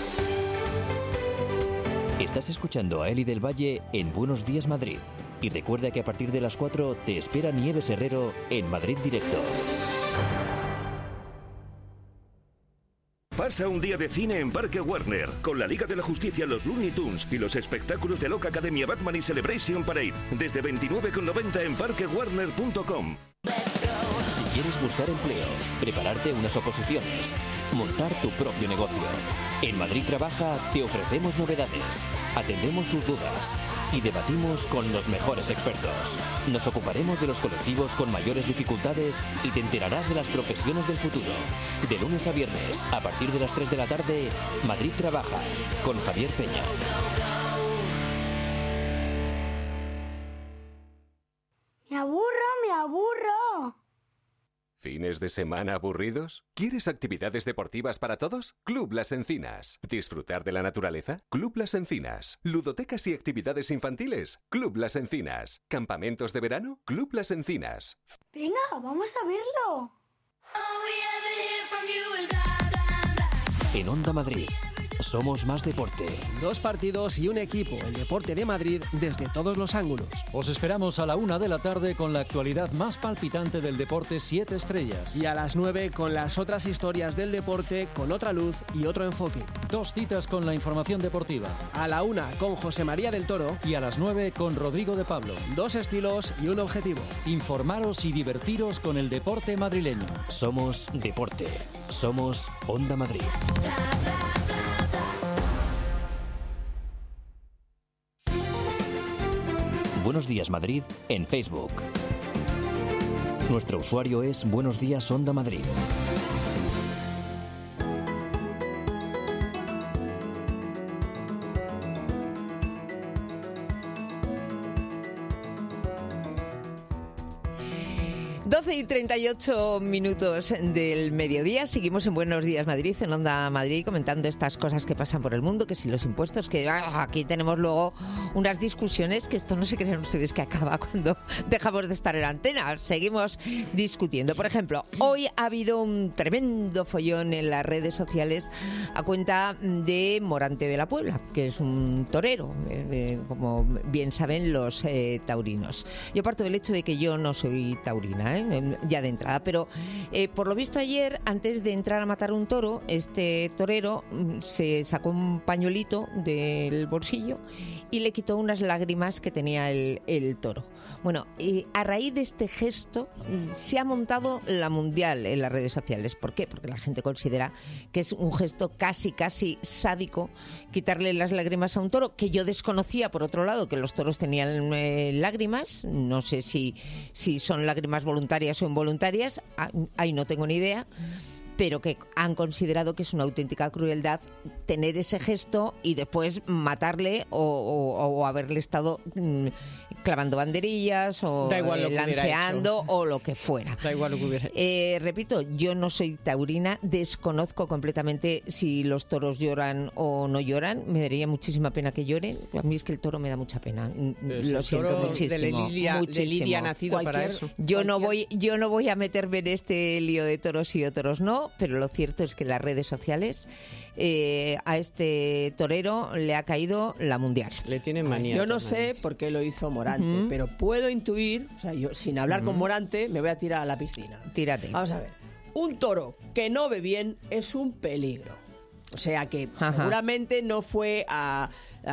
Estás escuchando a Eli del Valle en Buenos Días Madrid. Y recuerda que a partir de las 4 te espera Nieves Herrero en Madrid Directo. Pasa un día de cine en Parque Warner, con la Liga de la Justicia, los Looney Tunes y los espectáculos de Loca Academia, Batman y Celebration Parade, desde 29,90 en parquewarner.com. Si quieres buscar empleo, prepararte unas oposiciones, montar tu propio negocio, en Madrid Trabaja te ofrecemos novedades, atendemos tus dudas y debatimos con los mejores expertos. Nos ocuparemos de los colectivos con mayores dificultades y te enterarás de las profesiones del futuro. De lunes a viernes, a partir de las 3 de la tarde, Madrid Trabaja, con Javier Peña. Me aburro. ¿Fines de semana aburridos? ¿Quieres actividades deportivas para todos? Club Las Encinas. ¿Disfrutar de la naturaleza? Club Las Encinas. ¿Ludotecas y actividades infantiles? Club Las Encinas. ¿Campamentos de verano? Club Las Encinas. Venga, vamos a verlo. En Onda Madrid, somos más deporte. 2 partidos y un equipo, el deporte de Madrid desde todos los ángulos. Os esperamos a la 1 de la tarde con la actualidad más palpitante del deporte 7 estrellas. Y a las 9 con las otras historias del deporte con otra luz y otro enfoque. 2 citas con la información deportiva. A la 1 con José María del Toro. Y a las 9 con Rodrigo de Pablo. 2 estilos y un objetivo. Informaros y divertiros con el deporte madrileño. Somos deporte. Somos Onda Madrid. Buenos Días Madrid en Facebook. Nuestro usuario es Buenos Días Onda Madrid. Y 38 minutos del mediodía. Seguimos en Buenos Días Madrid, en Onda Madrid, comentando estas cosas que pasan por el mundo, que si los impuestos, que aquí tenemos luego unas discusiones que esto no se crean ustedes que acaba cuando dejamos de estar en antena. Seguimos discutiendo. Por ejemplo, hoy ha habido un tremendo follón en las redes sociales a cuenta de Morante de la Puebla, que es un torero, como bien saben los taurinos. Yo parto del hecho de que yo no soy taurina, ya de entrada, pero por lo visto ayer, antes de entrar a matar un toro, este torero se sacó un pañuelito del bolsillo y le quitó unas lágrimas que tenía el toro. Bueno, a raíz de este gesto se ha montado la mundial en las redes sociales. ¿Por qué? Porque la gente considera que es un gesto casi sádico quitarle las lágrimas a un toro, que yo desconocía, por otro lado, que los toros tenían lágrimas. No sé si son lágrimas voluntarias o involuntarias, ahí no tengo ni idea, pero que han considerado que es una auténtica crueldad tener ese gesto y después matarle o haberle estado clavando banderillas o lanceando o lo que fuera. Da igual lo que hubiera hecho. Repito, yo no soy taurina, desconozco completamente si los toros lloran o no lloran. Me daría muchísima pena que lloren. A mí es que el toro me da mucha pena. Lo siento muchísimo. De Lidia nacido para eso. Yo no voy a meterme en este lío de toros y otros no, pero lo cierto es que en las redes sociales a este torero le ha caído la mundial. Le tienen manía. Yo no sé por qué lo hizo Morante, pero puedo intuir, o sea, yo sin hablar con Morante me voy a tirar a la piscina. Tírate. Vamos a ver. Un toro que no ve bien es un peligro. O sea que seguramente no fue a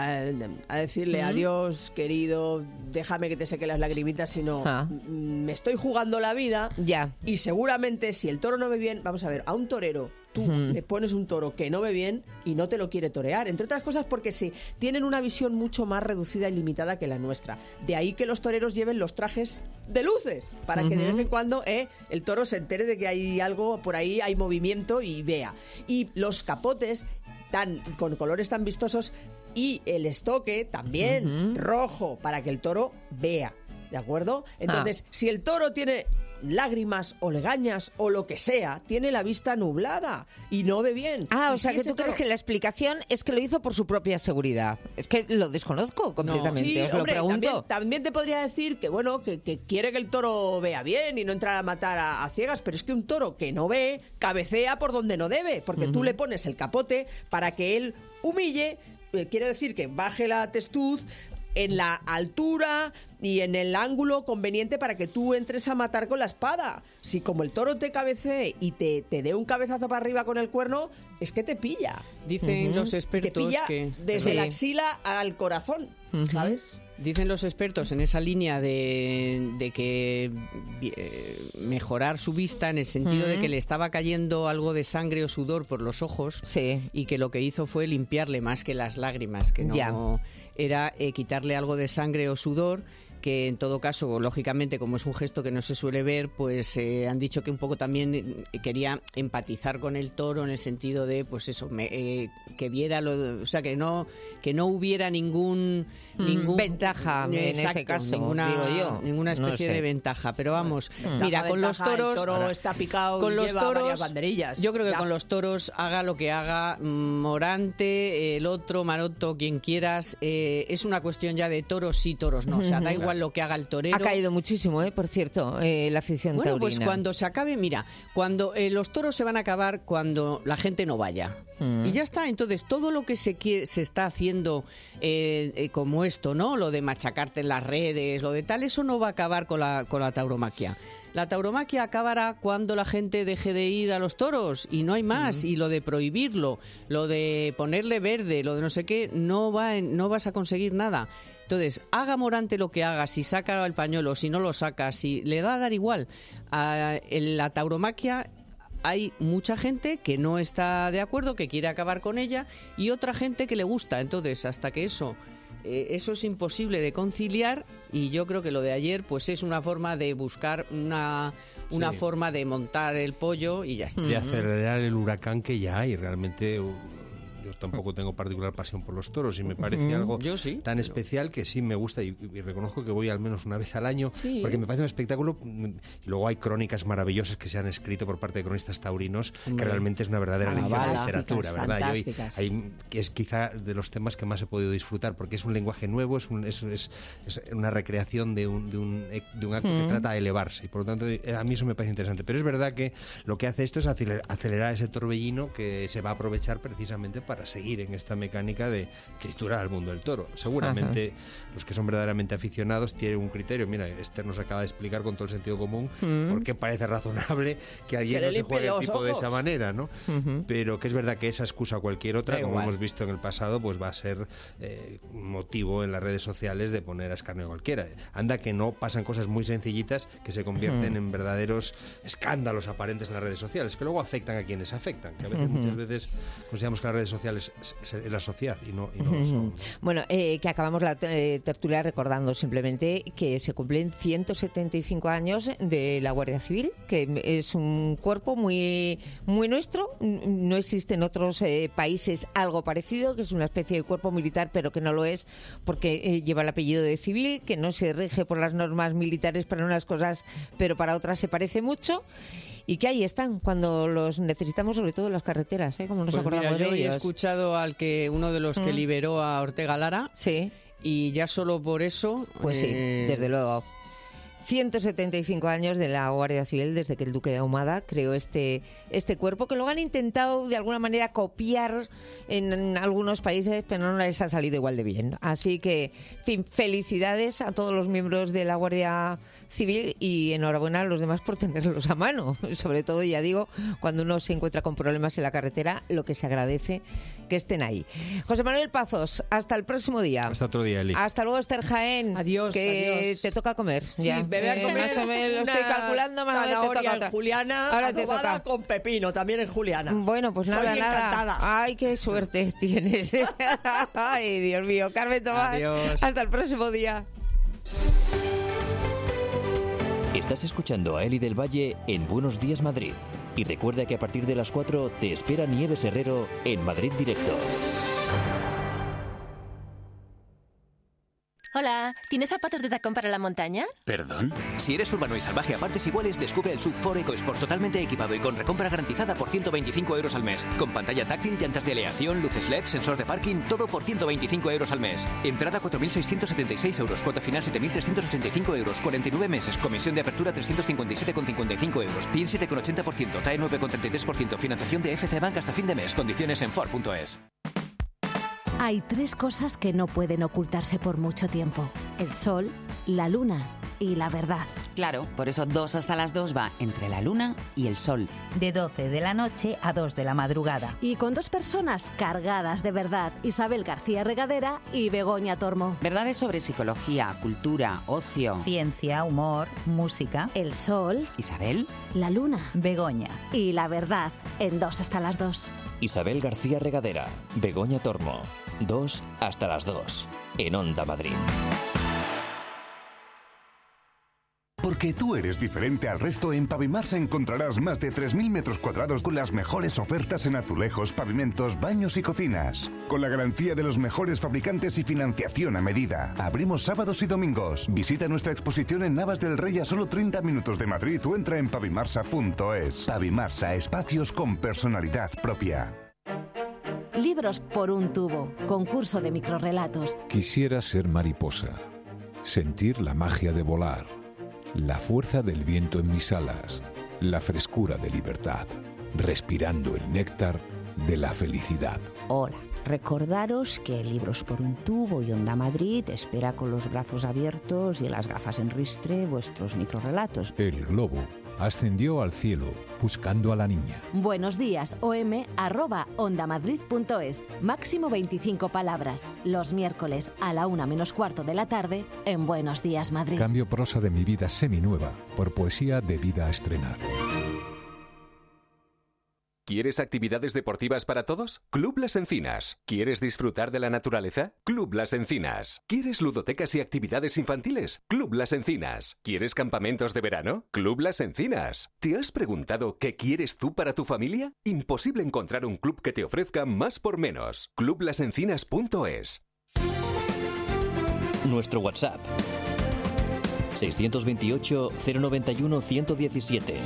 decirle adiós, querido, déjame que te seque las lagrimitas, sino me estoy jugando la vida. Ya. Y seguramente si el toro no ve bien, vamos a ver, a un torero tú le pones un toro que no ve bien y no te lo quiere torear, entre otras cosas porque sí, tienen una visión mucho más reducida y limitada que la nuestra. De ahí que los toreros lleven los trajes de luces, para que de vez en cuando el toro se entere de que hay algo por ahí, hay movimiento y vea. Y los capotes con colores tan vistosos y el estoque también rojo, para que el toro vea, ¿de acuerdo? Entonces, si el toro tiene lágrimas o legañas o lo que sea, tiene la vista nublada y no ve bien. O sea, que tú crees que la explicación es que lo hizo por su propia seguridad. Es que lo desconozco completamente, sí, os lo pregunto. También te podría decir que, bueno, que quiere que el toro vea bien y no entrar a matar a ciegas, pero es que un toro que no ve, cabecea por donde no debe, porque tú le pones el capote para que él humille, quiere decir que baje la testuz en la altura y en el ángulo conveniente para que tú entres a matar con la espada. Si como el toro te cabecee y te dé un cabezazo para arriba con el cuerno, es que te pilla. Dicen los expertos te pilla que desde la axila al corazón, ¿sabes? Dicen los expertos en esa línea de que mejorar su vista en el sentido de que le estaba cayendo algo de sangre o sudor por los ojos y que lo que hizo fue limpiarle más que las lágrimas, que no era quitarle algo de sangre o sudor, que en todo caso, lógicamente, como es un gesto que no se suele ver, pues han dicho que un poco también quería empatizar con el toro en el sentido de, pues eso, que viera, o sea, que no hubiera ningún ventaja en ese caso, ninguna especie de ventaja. Pero vamos, mira, con los toros, el toro está picado con y los lleva toros, varias banderillas. yo creo que con los toros, haga lo que haga, Morante, el otro, Maroto, quien quieras, es una cuestión ya de toros sí, toros no. O sea, da igual lo que haga el torero. Ha caído muchísimo, por cierto, la afición taurina. Bueno, pues cuando se acabe, mira, cuando los toros se van a acabar cuando la gente no vaya. Y ya está. Entonces, todo lo que se está haciendo como esto, ¿no? Lo de machacarte en las redes, lo de tal, eso no va a acabar con la tauromaquia. La tauromaquia acabará cuando la gente deje de ir a los toros y no hay más. Y lo de prohibirlo, lo de ponerle verde, lo de no sé qué, no vas a conseguir nada. Entonces, haga Morante lo que haga, si saca el pañuelo, si no lo saca, si le va a dar igual. En la tauromaquia hay mucha gente que no está de acuerdo, que quiere acabar con ella, y otra gente que le gusta. Entonces, hasta que eso es imposible de conciliar, y yo creo que lo de ayer pues es una forma de buscar una forma de montar el pollo y ya está. De acelerar el huracán que ya hay. Realmente yo tampoco tengo particular pasión por los toros y me parece algo tan especial que sí me gusta y reconozco que voy al menos una vez al año porque me parece un espectáculo. Y luego hay crónicas maravillosas que se han escrito por parte de cronistas taurinos que realmente es una verdadera lección de literatura, ¿verdad? Que es quizá de los temas que más he podido disfrutar porque es un lenguaje nuevo, es una recreación de un acto que trata de elevarse y por lo tanto a mí eso me parece interesante. Pero es verdad que lo que hace esto es acelerar ese torbellino que se va a aprovechar precisamente para seguir en esta mecánica de triturar al mundo del toro. Seguramente los que son verdaderamente aficionados tienen un criterio. Mira, Esther nos acaba de explicar con todo el sentido común por qué parece razonable que alguien no se juegue el tipo de esa manera, ¿no? Pero que es verdad que esa excusa o cualquier otra, como hemos visto en el pasado, pues va a ser motivo en las redes sociales de poner a escarnio a cualquiera. Anda que no pasan cosas muy sencillitas que se convierten en verdaderos escándalos aparentes en las redes sociales, que luego afectan a quienes afectan, que a veces, muchas veces consideramos que las redes sociales es la sociedad y no lo son. Bueno, que acabamos la tertulia recordando simplemente que se cumplen 175 años de la Guardia Civil, que es un cuerpo muy, muy nuestro. No existe en otros países algo parecido, que es una especie de cuerpo militar, pero que no lo es porque lleva el apellido de civil, que no se rige por las normas militares para unas cosas, pero para otras se parece mucho. Y que ahí están cuando los necesitamos, sobre todo en las carreteras, como nos acordamos de ellos. Yo he escuchado uno de los que liberó a Ortega Lara. Sí. Y ya solo por eso... Pues sí, desde luego. 175 años de la Guardia Civil desde que el Duque de Ahumada creó este cuerpo, que lo han intentado de alguna manera copiar en algunos países, pero no les ha salido igual de bien. Así que, en fin, felicidades a todos los miembros de la Guardia Civil y enhorabuena a los demás por tenerlos a mano. Sobre todo, ya digo, cuando uno se encuentra con problemas en la carretera, lo que se agradece que estén ahí. José Manuel Pazos, hasta el próximo día. Hasta otro día, Eli. Hasta luego, Esther Jaén. Adiós, que adiós. Te toca comer. Sí, ya. me voy a comer más o menos lo estoy calculando, más o menos te toca. En Juliana, ahora te adobada toca con pepino, también en Juliana. Bueno, pues nada, Estoy encantada. Ay, qué suerte tienes. Ay, Dios mío. Carmen Tomás, adiós. Hasta el próximo día. Estás escuchando a Eli del Valle en Buenos Días Madrid. Y recuerda que a partir de las 4 te espera Nieves Herrero en Madrid Directo. Hola, ¿tienes zapatos de tacón para la montaña? ¿Perdón? Si eres urbano y salvaje a partes iguales, descubre el Sub 4 EcoSport totalmente equipado y con recompra garantizada por 125 euros al mes. Con pantalla táctil, llantas de aleación, luces LED, sensor de parking, todo por 125 euros al mes. Entrada 4.676 euros, cuota final 7.385 euros, 49 meses, comisión de apertura 357,55 euros, TIN 7,80%, TAE 9,33%, financiación de FC Bank hasta fin de mes, condiciones en Ford.es. Hay 3 cosas que no pueden ocultarse por mucho tiempo: el sol, la luna y la verdad. Claro, por eso 2 hasta las 2 va entre la luna y el sol. De 12 de la noche a 2 de la madrugada. Y con 2 personas cargadas de verdad: Isabel García Regadera y Begoña Tormo. Verdades sobre psicología, cultura, ocio, ciencia, humor, música. El sol, Isabel, la luna, Begoña y la verdad en 2 hasta las 2. Isabel García Regadera, Begoña Tormo, 2 hasta las 2, en Onda Madrid. Porque tú eres diferente al resto, en Pavimarsa encontrarás más de 3.000 metros cuadrados con las mejores ofertas en azulejos, pavimentos, baños y cocinas. Con la garantía de los mejores fabricantes y financiación a medida. Abrimos sábados y domingos. Visita nuestra exposición en Navas del Rey a solo 30 minutos de Madrid o entra en pavimarsa.es. Pavimarsa, espacios con personalidad propia. Libros por un tubo. Concurso de microrrelatos. Quisiera ser mariposa. Sentir la magia de volar. La fuerza del viento en mis alas. La frescura de libertad. Respirando el néctar de la felicidad. Hola, recordaros que Libros por un tubo y Onda Madrid espera con los brazos abiertos y las gafas en ristre vuestros microrrelatos. El globo ascendió al cielo buscando a la niña. Buenos días, om@ondamadrid.es. Máximo 25 palabras. Los miércoles a la 1:45 de la tarde en Buenos Días Madrid. Cambio prosa de mi vida seminueva por poesía de vida a estrenar. ¿Quieres actividades deportivas para todos? Club Las Encinas. ¿Quieres disfrutar de la naturaleza? Club Las Encinas. ¿Quieres ludotecas y actividades infantiles? Club Las Encinas. ¿Quieres campamentos de verano? Club Las Encinas. ¿Te has preguntado qué quieres tú para tu familia? Imposible encontrar un club que te ofrezca más por menos. Clublasencinas.es. Nuestro WhatsApp 628 091 117.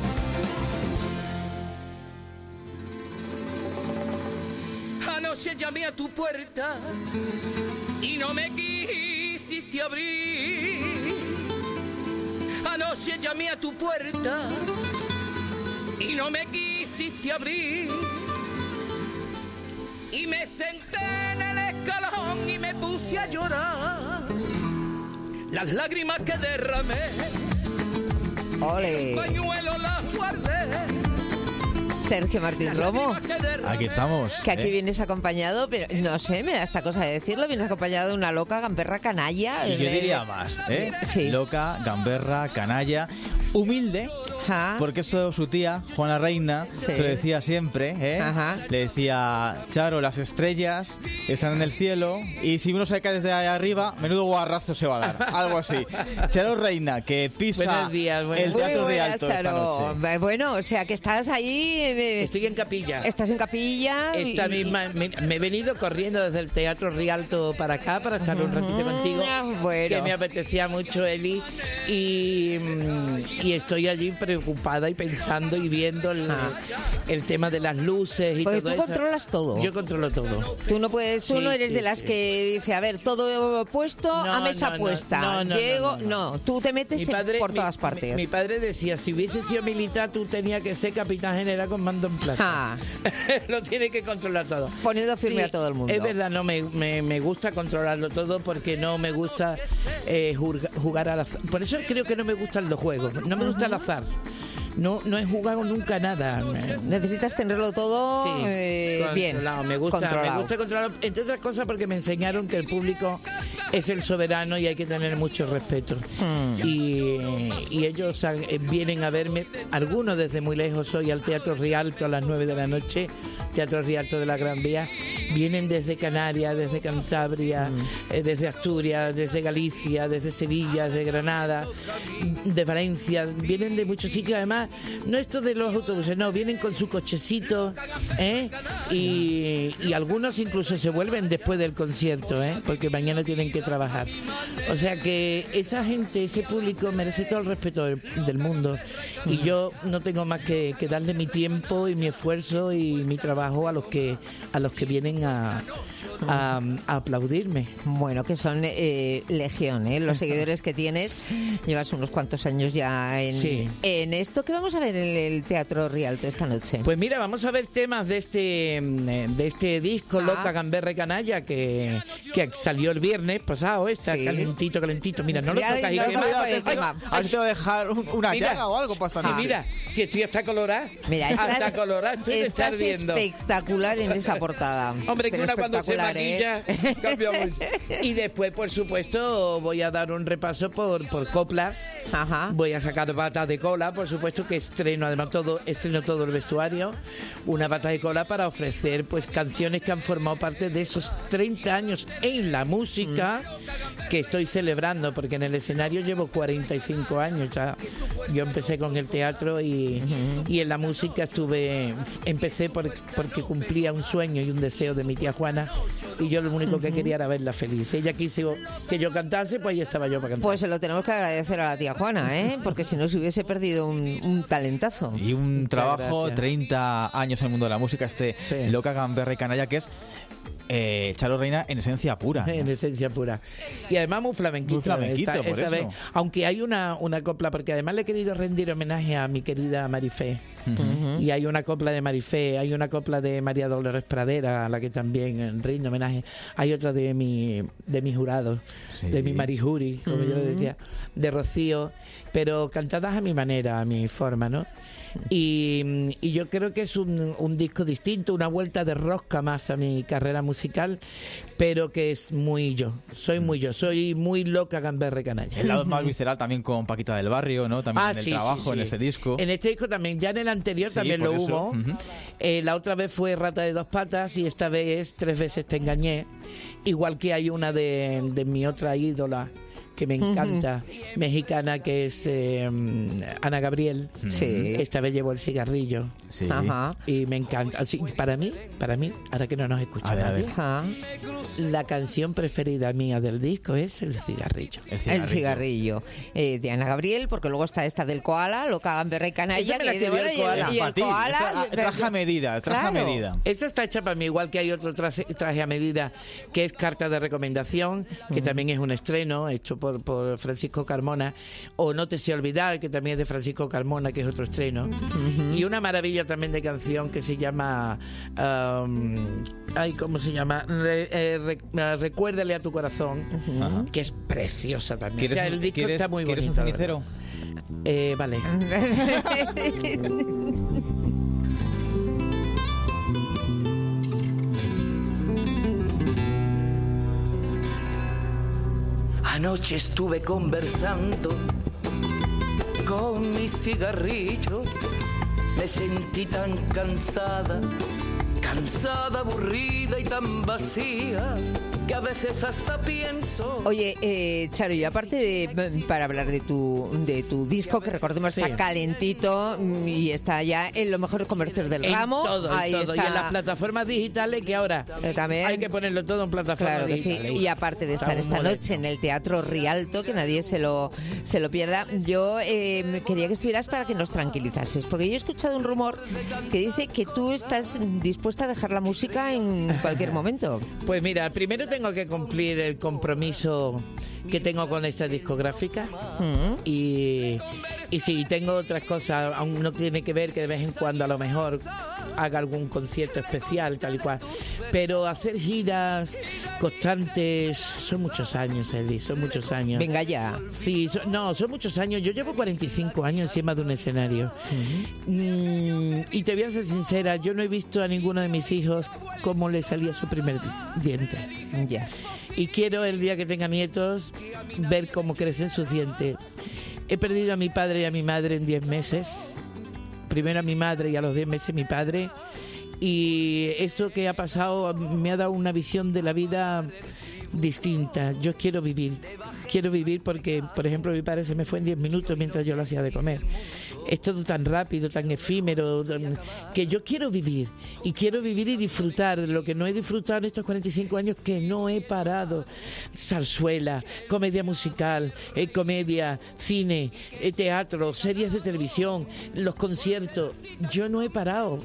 Anoche llamé a tu puerta y no me quisiste abrir. Anoche llamé a tu puerta y no me quisiste abrir. Y me senté en el escalón y me puse a llorar. Las lágrimas que derramé, ¡ole! en el pañuelo las guardé. Sergio Martín Romo. Aquí estamos. Que aquí vienes acompañado, pero no sé, me da esta cosa de decirlo, vienes acompañado de una loca gamberra canalla. Y yo diría más, ¿eh? Sí. Loca, gamberra, canalla, humilde. Ajá. Porque eso su tía, Juana Reina, Sí. se lo decía siempre, ¿eh? Ajá. Le decía, Charo, las estrellas están en el cielo y si uno se cae desde ahí arriba, menudo guarrazo se va a dar. Algo así. Charo Reina, que pisa Buenos días, el Teatro Muy Rialto buenas, esta Charo. noche. Bueno, o sea que estás ahí. Estoy en capilla. Estás en capilla. Esta misma, me he venido corriendo desde el Teatro Rialto para acá para estar un ratito contigo. Bueno. Que me apetecía mucho, Eli. Y estoy allí preocupada y pensando y viendo el tema de las luces y Porque todo tú eso. controlas todo. Yo controlo todo. Tú no puedes, tú Sí, no eres sí, de las sí. que dice, a ver, todo puesto a mesa puesta. Llego, no, tú te metes por todas partes. Mi padre decía, si hubiese sido militar, tú tenías que ser capitán general con mando en plaza. Lo tiene que controlar todo. Poniendo firme a todo el mundo. Es verdad, no me gusta controlarlo todo porque no me gusta jugar al azar. Por eso creo que no me gustan los juegos. No me gusta el azar. No he jugado nunca nada. Necesitas tenerlo todo bien. Me gusta controlado. controlarlo. Entre otras cosas porque me enseñaron que el público es el soberano y hay que tener mucho respeto. Y ellos vienen a verme, algunos desde muy lejos, hoy al Teatro Rialto a las 9 de la noche, Teatro Rialto de la Gran Vía. Vienen desde Canarias, desde Cantabria, desde Asturias, desde Galicia, desde Sevilla, desde Granada, de Valencia. Vienen de muchos sitios, además, no esto de los autobuses, no, vienen con su cochecito, y algunos incluso se vuelven después del concierto, porque mañana tienen que trabajar. O sea que esa gente, ese público merece todo el respeto del mundo, y yo no tengo más que darle mi tiempo y mi esfuerzo y mi trabajo a los que vienen a aplaudirme. Bueno, que son legión, los seguidores que tienes. Llevas unos cuantos años ya en esto. ¿Qué vamos a ver en el Teatro Rialto esta noche? Pues mira, vamos a ver temas de este disco Loca, Gamberra y Canalla que salió el viernes pasado. Calentito. Mira, no lo tocas y A ver si te voy a dejar una llaga o algo para esta noche. Mira, si estoy hasta colorada. Mira, hasta colorada estoy de estar viendo. espectacular en esa portada. Hombre, que una cuando se maquilla cambia mucho. Y después, por supuesto, voy a dar un repaso por coplas. Ajá. Voy a sacar Bata de Cola, por supuesto, que estreno todo el vestuario. Una Bata de Cola para ofrecer pues canciones que han formado parte de esos 30 años en la música que estoy celebrando, porque en el escenario llevo 45 años ya. Yo empecé con el teatro y en la música empecé porque cumplía un sueño y un deseo de mi tía Juana, y yo lo único que quería era verla feliz. Ella quiso que yo cantase, pues ahí estaba yo para cantar. Pues se lo tenemos que agradecer a la tía Juana, porque si no se hubiese perdido un talentazo. Y un trabajo, 30 años en el mundo de la música, Loca, Gamberra y Canalla, que es Charo Reina en esencia pura, ¿no? En esencia pura. Y además muy flamenquito. Muy flamenquito, por eso. Vez, aunque hay una copla, porque además le he querido rendir homenaje a mi querida Marifé. Y hay una copla de Marifé, hay una copla de María Dolores Pradera, a la que también rindo homenaje. Hay otra de mi jurado, de mi Marijuri, como yo le decía, de Rocío, pero cantadas a mi manera, a mi forma, ¿no? Y yo creo que es un disco distinto, una vuelta de rosca más a mi carrera musical, pero que es muy yo. Soy muy loca, gamberra y canalla. El lado más visceral también con Paquita del Barrio, ¿no? También en el trabajo, en ese disco. En este disco también, ya en el anterior también lo hubo. La otra vez fue Rata de Dos Patas y esta vez es 3 veces te engañé. Igual que hay una de mi otra ídola, que me encanta, mexicana, que es Ana Gabriel. Sí. Esta vez llevo el cigarrillo. Sí. Ajá. Y me encanta. Así, para mí, ahora que no nos escucha nadie, la canción preferida mía del disco es El cigarrillo. El cigarrillo. De Ana Gabriel, porque luego está esta del Koala, Loca, Gamberra y Canalla. Esa me la escribió el Koala. Y el Koala... Traje a medida, traje a medida. Esa está hecha para mí, igual que hay otro traje a medida, que es Carta de Recomendación, que también es un estreno hecho por Francisco Carmona, o No te sé olvidar, que también es de Francisco Carmona, que es otro estreno, y una maravilla también de canción que se llama ¿cómo se llama? Recuérdale a tu corazón, que es preciosa también. O sea, el disco está muy bonito. ¿Quieres un cenicero? Vale. Anoche estuve conversando con mi cigarrillo. Me sentí tan cansada, aburrida y tan vacía, que a veces hasta pienso... Oye, Charo, y aparte para hablar de tu disco, que recordemos está calentito y está ya en los mejores comercios del ramo. Ahí está. Y en las plataformas digitales, que ahora también hay que ponerlo todo en plataformas digitales. Sí. Y aparte de estar esta noche en el Teatro Rialto, que nadie se lo pierda, yo quería que estuvieras para que nos tranquilizases, porque yo he escuchado un rumor que dice que tú estás dispuesta a dejar la música en cualquier momento. Pues mira, primero tengo que cumplir el compromiso que tengo con esta discográfica y sí, tengo otras cosas, aún no tiene que ver que de vez en cuando a lo mejor haga algún concierto especial, tal y cual, pero hacer giras constantes son muchos años, Eli, son muchos años. Venga ya. Sí, son muchos años. Yo llevo 45 años encima de un escenario. Y te voy a ser sincera, yo no he visto a ninguno de mis hijos cómo le salía su primer diente. Ya. Y quiero, el día que tenga nietos, ver cómo crecen sus dientes. He perdido a mi padre y a mi madre en 10 meses. Primero a mi madre y a los 10 meses mi padre. Y eso que ha pasado me ha dado una visión de la vida distinta. Yo quiero vivir porque, por ejemplo, mi padre se me fue en 10 minutos mientras yo lo hacía de comer. Es todo tan rápido, tan efímero, que yo quiero vivir y disfrutar de lo que no he disfrutado en estos 45 años, que no he parado. Zarzuela, comedia musical, comedia, cine, teatro, series de televisión, los conciertos. Yo no he parado.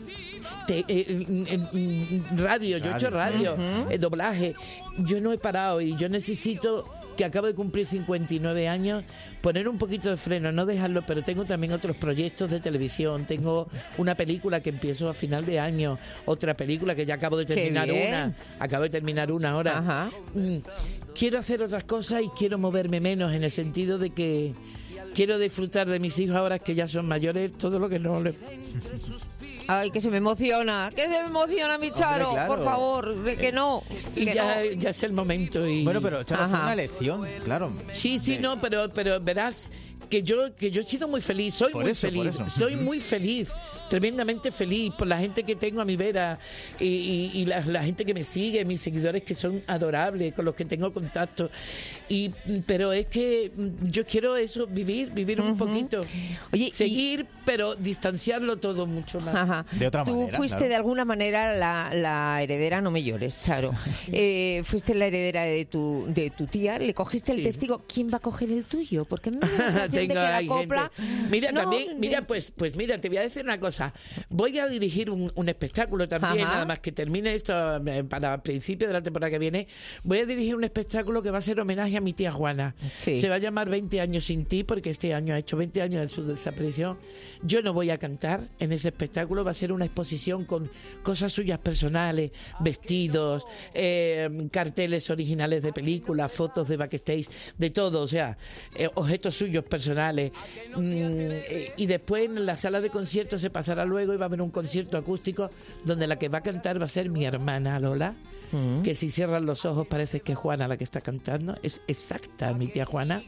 Radio, yo he hecho radio, doblaje. Yo no he parado y yo necesito, que acabo de cumplir 59 años, poner un poquito de freno, no dejarlo, pero tengo también otros proyectos de televisión. Tengo una película que empiezo a final de año, otra película que ya acabo de terminar una ahora. Ajá. Quiero hacer otras cosas y quiero moverme menos, en el sentido de que quiero disfrutar de mis hijos ahora que ya son mayores, todo lo que no les... Ay, que se me emociona, mi Charo, claro. por favor, que no. Y que ya, no. ya es el momento. Y... Bueno, pero Charo, fue Ajá. una lección, claro. Sí, no, pero verás que yo he sido muy feliz, soy Por muy eso, feliz, por eso. soy muy feliz, tremendamente feliz por la gente que tengo a mi vera y la gente que me sigue, mis seguidores que son adorables, con los que tengo contacto. Pero es que yo quiero eso, vivir un poquito. Oye, seguir, pero distanciarlo todo mucho más. Ajá. De otra Tú manera, fuiste claro. de alguna manera la heredera, no me llores, Charo. Fuiste la heredera de tu tía, le cogiste el testigo. ¿Quién va a coger el tuyo? Porque me da la sensación de que la hay copla... gente. Mira, No, también, mira, pues mira, te voy a decir una cosa. Voy a dirigir un espectáculo también, Ajá. nada más que termine esto para principios de la temporada que viene. Voy a dirigir un espectáculo que va a ser homenaje a mi tía Juana. Sí. Se va a llamar 20 años sin ti, porque este año ha hecho 20 años de su desaparición. Yo no voy a cantar en ese espectáculo, va a ser una exposición con cosas suyas personales, vestidos, carteles originales de películas, fotos de backstage, de todo, o sea, objetos suyos personales. Y después en la sala de conciertos se pasará luego y va a haber un concierto acústico donde la que va a cantar va a ser mi hermana Lola, que si cierran los ojos parece que es Juana la que está cantando, es exacta mi tía Juana.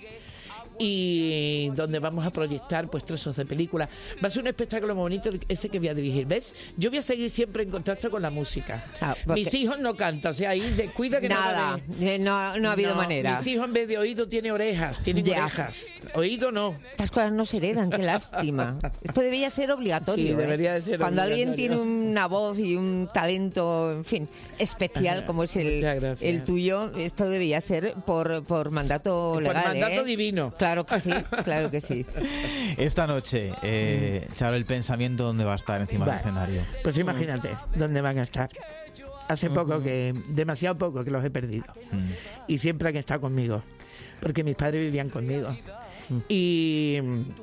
Y donde vamos a proyectar pues trozos de película. Va a ser un espectáculo muy bonito ese que voy a dirigir, ¿ves? Yo voy a seguir siempre en contacto con la música. Mis hijos no cantan, o sea, ahí descuida que Nada, no ha habido manera. Mis hijos en vez de oído tienen orejas, orejas. Oído no. Estas cosas no se heredan, qué lástima. Esto debería ser obligatorio. Sí, debería de ser Cuando alguien obligatorio. tiene una voz y un talento, en fin, especial como es el tuyo, esto debería ser por mandato legal. Por mandato divino. Claro que sí, claro que sí. Esta noche, Charo, el pensamiento, ¿dónde va a estar encima del escenario? Pues imagínate dónde van a estar. Hace demasiado poco que los he perdido. Y siempre han estado conmigo, porque mis padres vivían conmigo. Y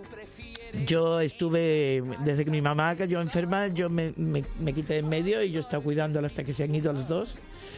yo estuve, desde que mi mamá cayó enferma, yo me quité de en medio y yo he estado cuidándola hasta que se han ido los dos.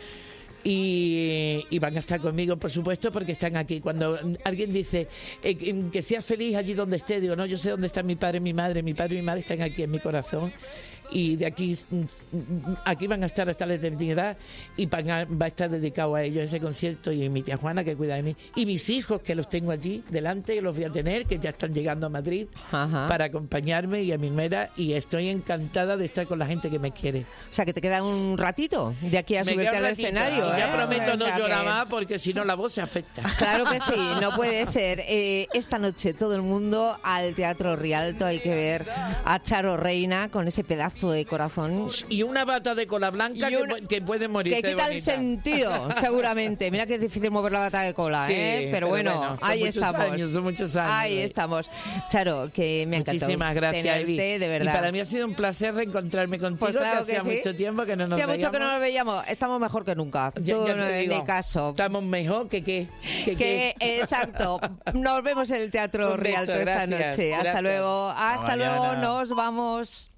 Y van a estar conmigo, por supuesto, porque están aquí. Cuando alguien dice que seas feliz allí donde esté, digo, no, yo sé dónde están mi padre, mi madre están aquí en mi corazón. Y de aquí van a estar hasta la eternidad y va a estar dedicado a ellos ese concierto, y mi tía Juana que cuida de mí y mis hijos que los tengo allí delante, que los voy a tener, que ya están llegando a Madrid para acompañarme, y a mi nuera, y estoy encantada de estar con la gente que me quiere. O sea, que te queda un ratito de aquí a Me subirte queda al un ratito, escenario. y ya prometo no O sea, llorar que- más, porque si no la voz se afecta. Claro que sí, no puede ser. Esta noche todo el mundo al Teatro Rialto, hay que ver a Charo Reina con ese pedazo de corazón. Y una bata de cola blanca Y una- que puede morir. Que quita el sentido, seguramente. Mira que es difícil mover la bata de cola, Sí, pero bueno, son ahí muchos estamos. años, son muchos años. Ahí estamos. Charo, que me ha encantado Muchísimas gracias, tenerte, Evi. de verdad. Y para mí ha sido un placer reencontrarme contigo, Pues claro que hacía que sí. mucho tiempo que no nos Hacía veíamos. mucho que no nos veíamos. Estamos mejor que nunca. Ya Tú te no digo, ni caso. Estamos mejor que Exacto. Nos vemos en el Teatro Un beso, Rialto esta gracias, noche. Hasta gracias. luego. Hasta luego. mañana. Nos vamos.